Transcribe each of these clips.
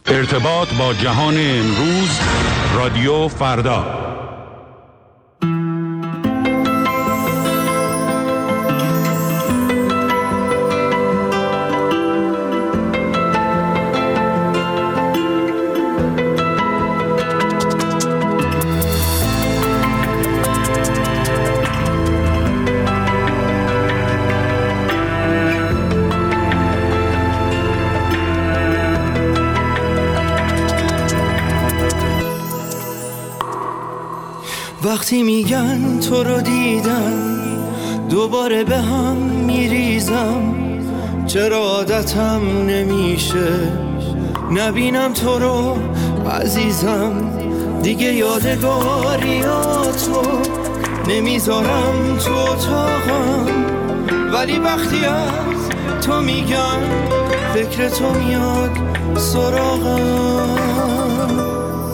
ارتباط با جهان امروز، رادیو فردا. وقتی میگن تو رو دیدم دوباره به هم میریزم، چرا عادتم نمیشه نبینم تو رو عزیزم. دیگه یادگاریاتو نمیذارم تو اتاقم، ولی وقتی از تو میگم فکر تو میاد سراغم.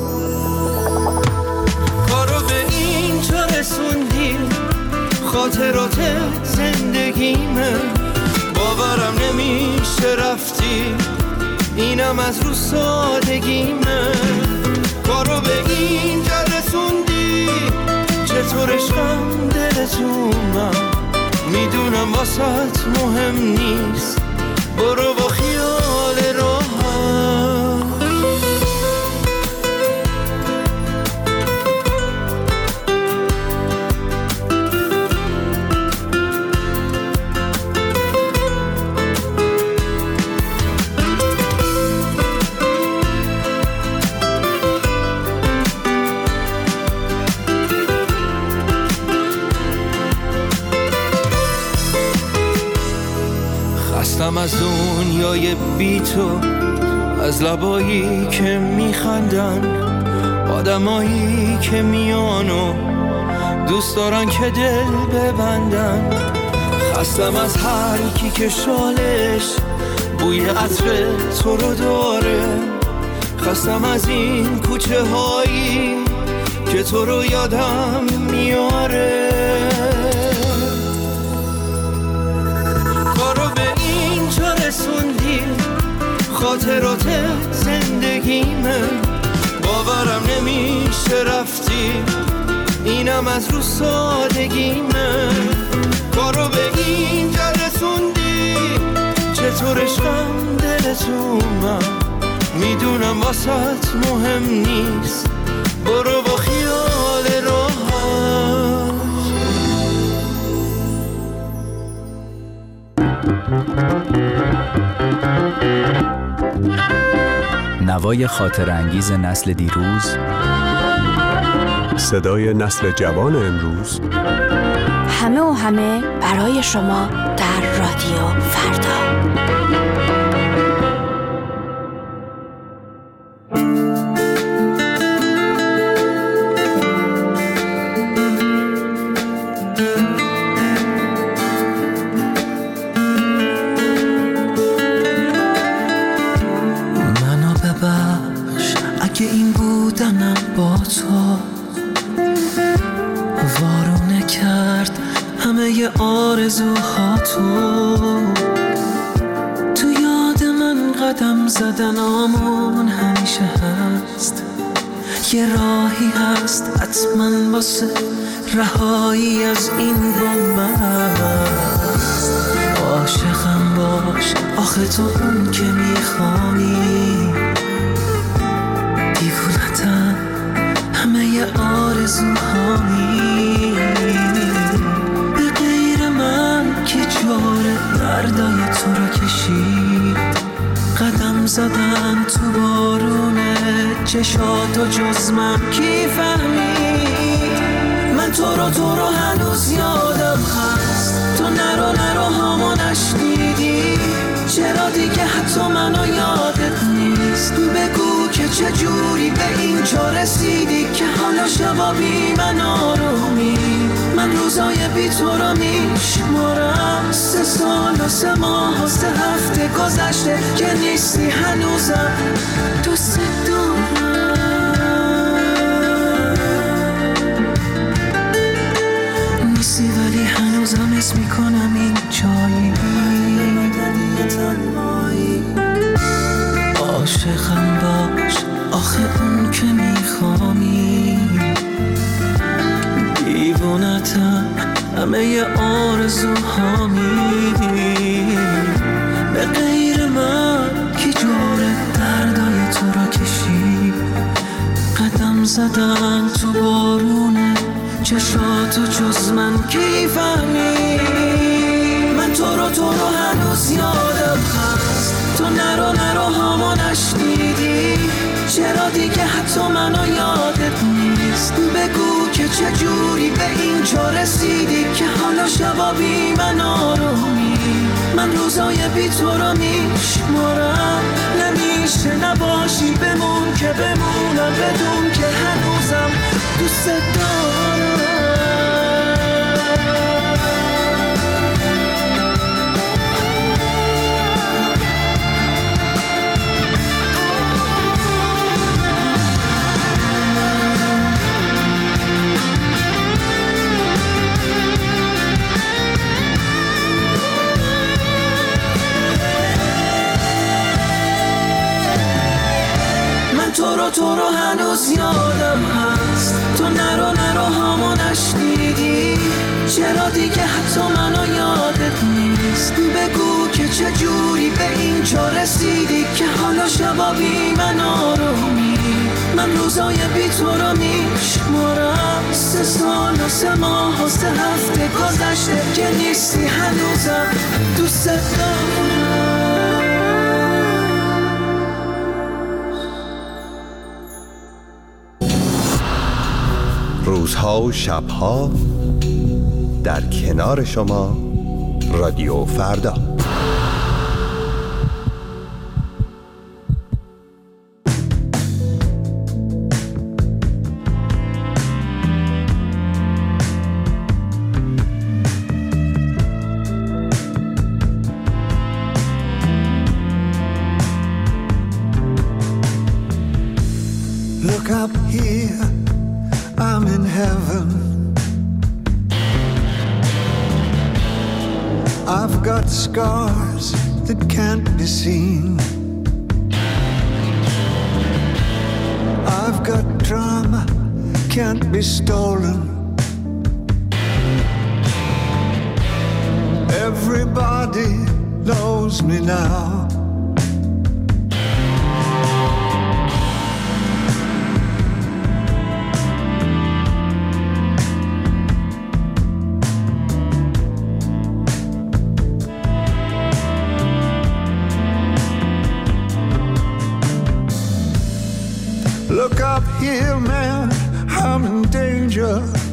رسوندی خاطرات زندگیمه، باورم نمیشه رفتی، اینم از رو سادگیمه. کارو به اینجا رسوندی، چطور عشقم دلتونم، میدونم واسط مهم نیست، برو با خیال راحت. از دنیای بی تو، از لبایی که میخندن، آدمایی که میانو دوست دارن که دل ببندن. خستم از هر کی که شالش بوی عطر تو رو داره، خستم از این کوچه هایی که تو رو یادم میاره. رسوندی خاطرات زندگیمه، باورم نمیشه رفتی، اینم از رو سادگیمه. کارو به اینجا رسوندی، چطور عشقم دلتونم، میدونم واسط مهم نیست، برو با خیال راحت. نوای خاطر انگیز نسل دیروز، صدای نسل جوان امروز، همه و همه برای شما در رادیو فردا. با تو وارونه کرد همه آرزوهاتو، تو یاد من قدم زدنامون همیشه هست، یه راهی هست حتما واسه رهایی از این بنبست. عاشقم باش آخه تو اون که میخوانی، دیوونتم همه آرزوهایی، به غیر من که جاره دردای تو رو کشید، قدم زدن تو بارونه چشاتو جز من کی فهمید. من تو رو هنوز یادم هست، تو نرو هامو نشنیدی، چرا دیگه حتی منو یادت نیست، بگو که چجوری به اینجا رسیدی که حالا شبا بی من آرومی. من روزای بی تو رو میشمارم، 3 سال و 3 ماه و 3 هفته گذشته که نیستی هنوزم دوست دارم، نیستی ولی هنوزم اسم میکنم این جایی، عاشقم با خامی، دیوانتم همه آرزوهامی. به غیر من کی جوره دردای تو را کشید؟ قدم زدن تو بارونه چشاتو جز من کی فهمی؟ من تو رو هنوز یادم هست، تو نرو هامو نشنیدی؟ چرا دیگه حتی منو یادت نیست؟ بگو که چجوری به این جا رسیدی که حالا شبا بی من آرومی؟ من روزای بی تو رو میشمارم، نمیشه نباشی بمون که بمونم، بدون که هنوزم دوست دارم. تو رو هنوز یادم هست، تو نرو هامو نشنیدی؟ چرا دیگه حتی منو یادت نیست؟ بگو که چجوری به این جا رسیدی که حالا شبا بی من آرومی؟ من روزای بی تو رو میشمارم، 3 سال و 3 ماه و 3 هفته گذشته که نیستی هنوزم دوست دارم. روزها و شبها در کنار شما رادیو فردا. Look up here, I'm in heaven. I've got scars that can't be seen. I've got drama, can't be stolen. Everybody knows me now. Look up here, man, I'm in danger.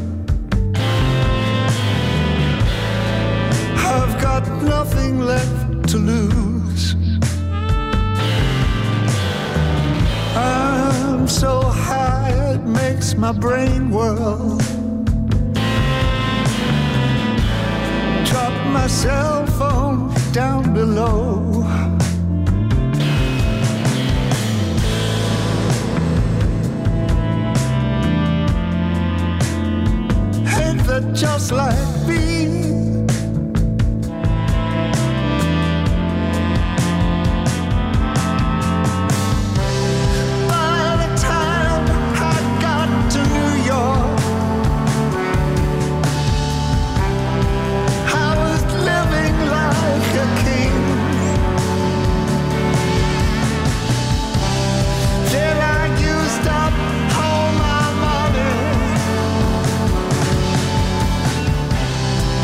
I've got nothing left to lose. I'm so high it makes my brain whirl. Drop my cell phone down below. Just like me, by the time I got to New York, I was living like a king. Then I used up all my money.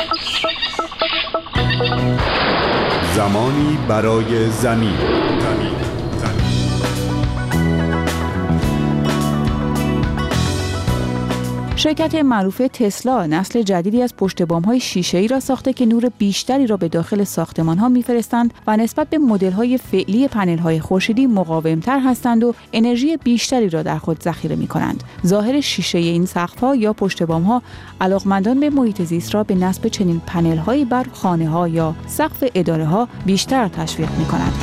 زمانی برای زمین. شرکت معروف تسلا نسل جدیدی از پشت‌بام‌های شیشه‌ای را ساخته که نور بیشتری را به داخل ساختمان‌ها می‌فرستند و نسبت به مدل‌های فعلی پنل‌های خورشیدی مقاوم‌تر هستند و انرژی بیشتری را در خود ذخیره می‌کنند. ظاهر شیشه‌ای این سقف‌ها یا پشت‌بام‌ها علاقمندان به محیط زیست را به نصب چنین پنل‌هایی بر خانه‌ها یا سقف اداره‌ها بیشتر تشویق می‌کند.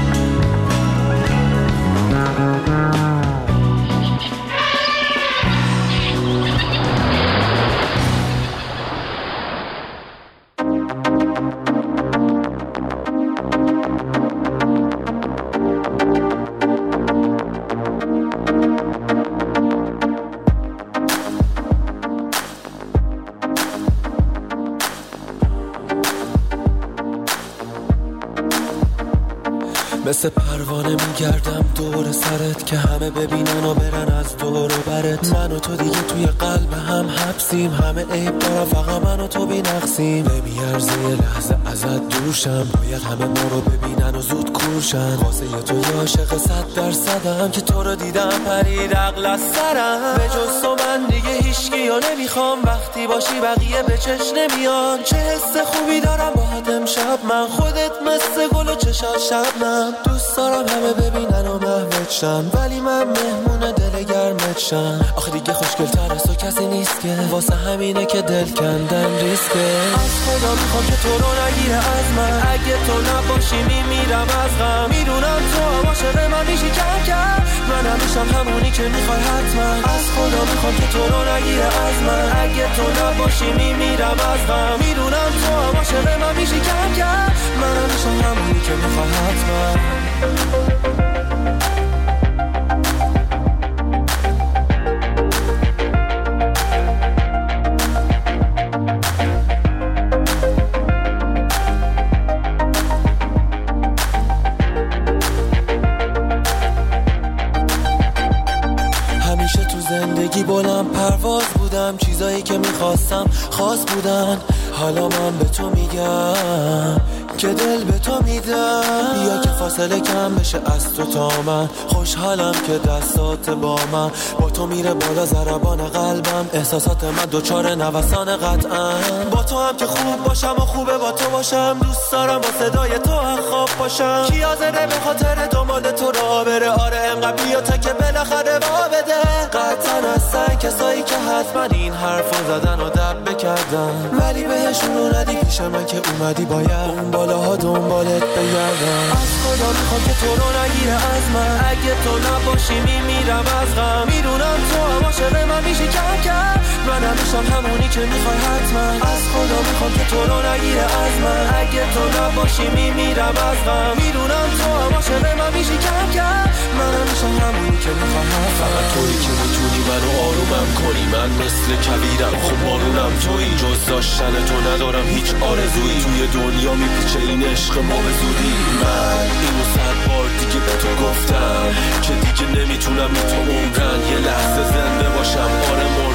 مثل پروانه میگردم دور سرت که همه ببینن و برن از دور و برت. من و تو دیگه توی قلب هم حبسیم، همه عیب دارم فقط من و تو بی نقصیم. نمیارزه یه لحظه ازت دورشم، باید همه ما رو ببینن و زود کورشن. واسه یه تو یه عاشق 100% که تو رو دیدم پرید عقل از سرم. به جز تو من دیگه هیچکی رو نمیخوام، وقتی باشی بقیه به چش نمیان. چه حس خوبی دارم باهات امشب من، خودت مثل گل و چشات شبنم. دوست دارم همه ببینن و محوت شن، ولی من مهمون دل گرمت شن. آخه دیگه خوشگل‌تر از تو کسی نیست که، واسه همینه که دل کندن ریسکه. از خدا میخوام که تو رو نگیره از من، اگه تو نباشی میمیرم از غم. میدونم تو هم عاشق من میشی کم کم، منم میشم همونی که میخوای حتما. از خدا میخوام که تو رو نگیره از من، اگه تو نباشی میمیرم از غم. میدونم تو هم عاشق من میشی کم کم، منم میشم همونی که میخوای حتما. همیشه تو زندگی بلند پرواز بودم، چیزایی که میخواستم خاص بودن. حالا من به تو میگم که دل به تو میدم، بیا که فاصله کم بشه از تو تا من. خوشحالم که دستات با من، با تو میره بالا ضربان قلبم. احساسات من دوچار نوسان قطعا، با تو هم که خوب باشم و خوبه با تو باشم. دوست دارم با صدای تو هم خواب باشم. کی حاضره به خاطر دنبال تو را بره؟ آره انقدر بیا تا که بالاخره وا بده. قطعا هستن کسایی که حتما این حرفو زدن و دب بکردن، ولی بهشون رو ندی پیش من که اومدی باید اون بالاها دنبالت بگردم. از خدا میخوام که تو رو نگیره از من، اگه تو نباشی میمیرم از غم. میدونم تو هم عاشق من میشی کم کم، منم میشم همونی که میخوای حتما. از خدا میخوام که تو رو نگیره از من، اگه تو نباشی میمیرم از غم. میدونم تو هم عاشق من میشی کم کم، منم میشم همونی که میخوای حتما. فقط تویی که میتونی منو آرومم کنی، من مثل کویرم خب بارونم تویی. جز داشتن تو ندارم هیچ آرزویی، توی دنیا میپیچه این عشق ما به زودی. من اینو 100 بار دیگه به تو گفتم که دیگه نمیتونم بی تو عمرن. یه لحظه زنده باشم آره